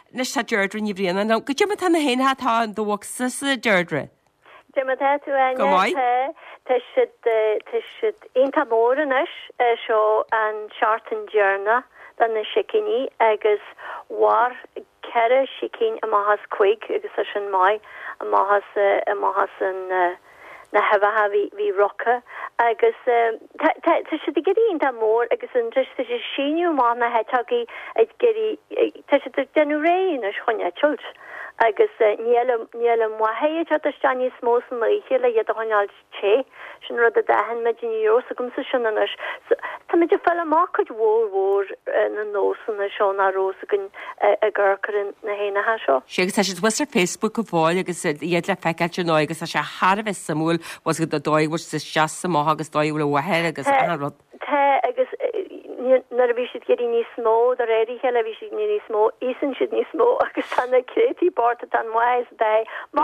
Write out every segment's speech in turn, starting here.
na sa deirdre ní bhríanana ná go dtí tanna héine tá an dóach sa deirdre. Tá si inta móranis seo an Chartan Journal dan na Sikinní agus war cere Sikin a mahas cuig agus a sin mai a mahas an na hefa vi rocka agus si gedi inta mór agus an si síniu má na hetagi gedi denú réin a chonya chult. Agus nílam wahéid a stani smós maiche le iad a honal ché sin rud a dahan me junior a gom sa sinnanis Tá me fel máid hór na nósan na seo na rósagin a ggurcarin na héna ha seo. Ségus tá si was ar Facebook go bháil agus iad le feiceil nó agus a se Harbh samúil was go a dóigh sa seaasa má agus dóigh le wahéir agus anrod. Tá agus nar bhí siad geirí ní smó de réirí heile bhí siad ní smó ísan siad ní smó agus tanna crétí borta an mais dé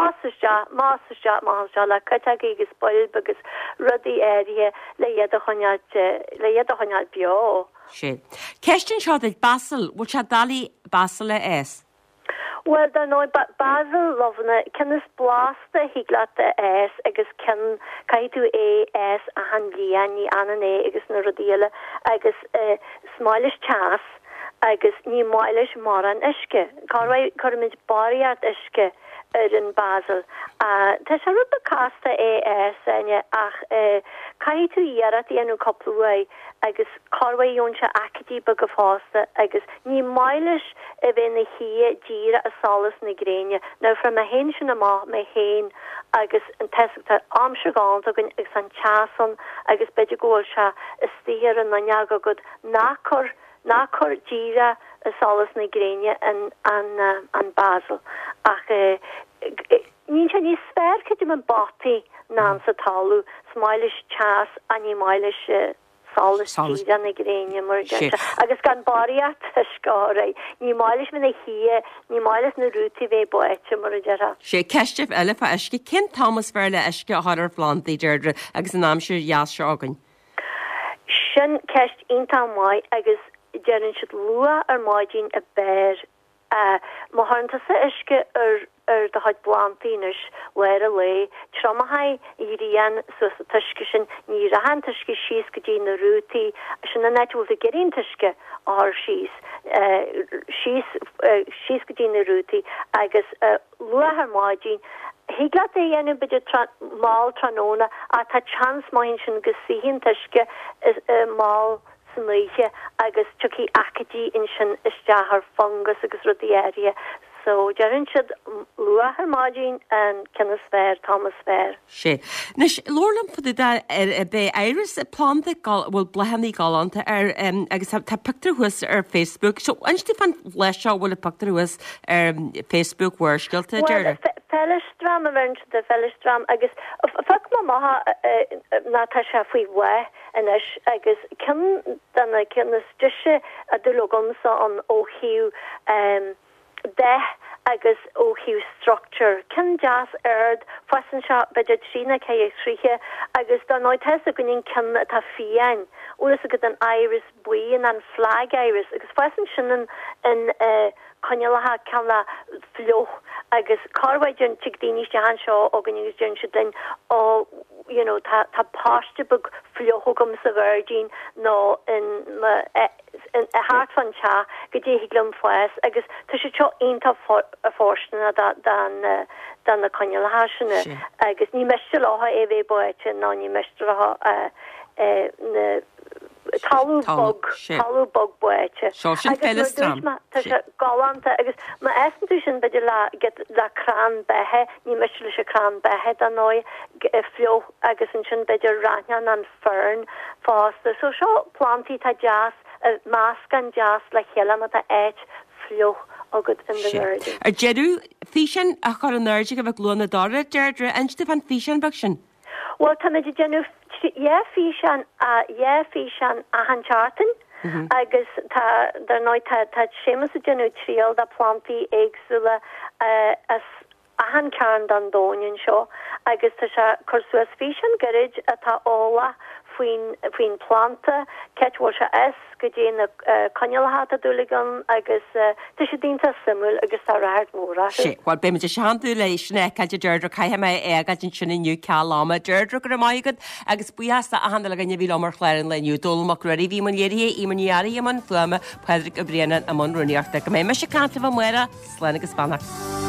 mása le cutagi agus spoil agus rudí éirithe le iad a choneal bio. sé. Ceistin seo ag Basel bhil se dalí Basel le es. Well, da no Basel lovna kennis blasta higlata es agus ken kaitu es a handliani anane agus na rodile agus smáilis chas agus ní máilis maran iske karmid bariat iske in Basel tá se rupa casta es enne ach kaitu iarat enu kopluai agus carway jonse acadí bag a fásta agus ní máilis a bhena hi díra a salas na gréine na fra a hen sin má me héin agus an tetar amseánt agin ag san chasan agus beidir ggóil se is tíar an naneaga god nácor díra a salas na gréine an Basel ach ní se ní sfer ke man bati ná sa talú smáilis chas a ní máilis Salas gréine mar agus gan bariat sá ní máiles me hi ní máiles na rúti bvé buite mar dera. sé ceisteh eile a eisce cin Thomas verle eisce a Har Blantaí deirdre agus an námsir jaas seágan. Sin ceist intá mai agus dean si lua ar maidín a beir má hananta sa eisce ar de had blantínis leir a lei tromahai ían so a tuske sin ní a han tuske síos go dí na rúti sin na netúil a gerin tuske á síos go dí na rúti agus lua har máidín higla é ennu bid má tranóna a tá chans main sin go sihin tuske is má smuiche agus tuki acadí in sin isteachar fungus agus rudi area. So Jarin siad lua her margin and Kenneth Fair, Thomas Fair. sé. Nes Lorlam fu be Iris planta bhfuil blehanní galanta agus tá pictarhuas ar Facebook. So anstí fan leisá bhfuil pictarhuas ar Facebook warskilta dearda. Fellistram a bhaint de Fellistram agus fuck ma maha na tá se faoi we inis agus cin danna cinnas duise a dulogomsa an óhiú de agus óhiú structure cin jazz ard fasan se beidir trína cé sríe agus don nóid te a gunnin cin tá fian úlas a go an iris buin an flag iris agus fasan sin in connelatha cena floch agus carhaidjun tigdíní han seo organigus jun se den ó tá pástebug flochogum sa Virgin nó in a hart van cha go dé glum foes agus tu se cho einta a forstena dan na connelathasinne agus ní meiste láha évé boite ná ní meiste na talú bog buite galanta agus ma eú sin beidir le crán bethe ní me se crán bethe an nói fio agus an sin beidir rannean an fern fásta so seo plantí tá jazz más gan jazz le chéile a éit fioch agad in the nerd. Ar jeú fisin a chu an nerd go bh glúna dára deirdre einste fan fisin bag sin. Well tá idir genú fisin a han chartan agus tá dar nóid tá sémas a genú trial da planti éagsúla as a han cairn don dóin seo agus tá se chusuas fisin garid atá óla faoin planta ketwar se es go déna canalhata dúlagan agus tu sé dínta simúil agus tá raart móra. Bhil be me seanú leiisna caiide deirdra caiime agad in sinnaú ceáma deirdra go maigad agus buasta a hanla gan bhí mar chléir leniu dulach ruí bhí man éí ímaníarí man flama Pedric a bréan am an runúneachta go mé me se canta bh muire slena agus Spannach.